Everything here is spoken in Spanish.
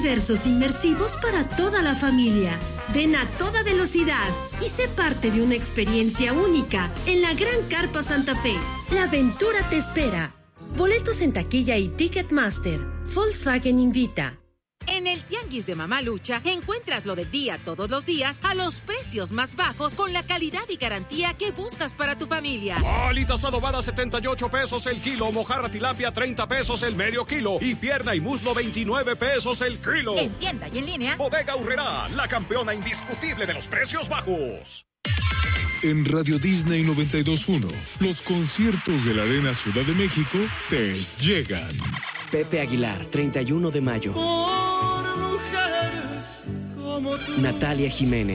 universos inmersivos para toda la familia. Ven a toda velocidad y sé parte de una experiencia única en la Gran Carpa Santa Fe. La aventura te espera. Boletos en taquilla y Ticketmaster. Volkswagen invita. En el Tianguis de Mamalucha encuentras lo del día todos los días a los precios más bajos con la calidad y garantía que buscas para tu familia. Alitas adobadas 78 pesos el kilo, mojarra tilapia 30 pesos el medio kilo y pierna y muslo 29 pesos el kilo. En tienda y en línea. Bodega Aurrerá, la campeona indiscutible de los precios bajos. En Radio Disney 92.1, los conciertos de la Arena Ciudad de México te llegan. Pepe Aguilar, 31 de mayo. Natalia Jiménez.